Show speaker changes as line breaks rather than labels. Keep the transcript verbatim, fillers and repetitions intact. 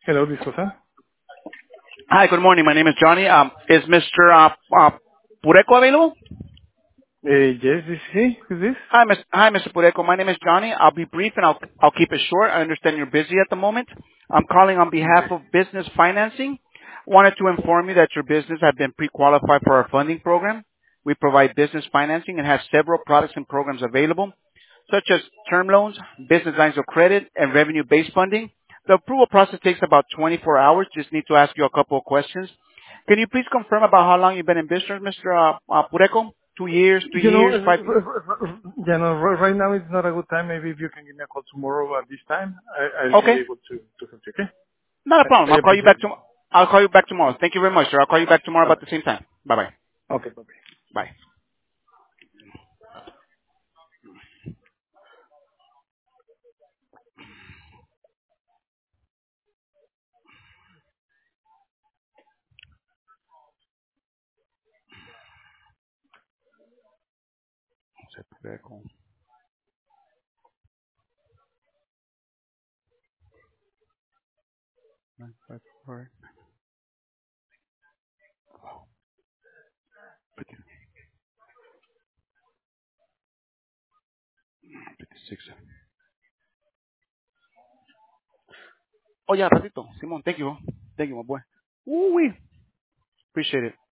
Hello, this is Jose.
Hi, good morning. My name is Johnny. Um, is Mister Uh, uh, Pureco available?
Uh, yes, this is he. Who's this?
Hi, Mister Hi, Mister Pureco. My name is Johnny. I'll be brief and I'll I'll keep it short. I understand you're busy at the moment. I'm calling on behalf
Okay.
of Business Financing. Wanted to inform you that your business has been pre-qualified for our funding program. We provide business financing and have several products and programs available, such as term loans, business lines of credit, and revenue-based funding. The approval process takes about twenty-four hours. Just need to ask you a couple of questions. Can you please confirm about how long you've been in business, Mister Uh, uh, Pureco? Two years, three
You know,
years,
uh,
five?
r- r- r- you know, r- right now it's not a good time. Maybe if you can give me a call tomorrow at this time, I, I'll be
Okay,
able to, to help you, okay?
not a
I,
problem.
I
I'll call you
appreciate
back
it.
to. I'll call you back tomorrow. Thank you very much, sir. I'll call you back tomorrow
All
about
right.
the same time. Bye bye.
Okay, bye-bye.
Bye. José Pureco, nine five four, fifty-six. Oh yeah, ratito. Simón, thank you. Thank you, my boy. Ooh, we appreciate it.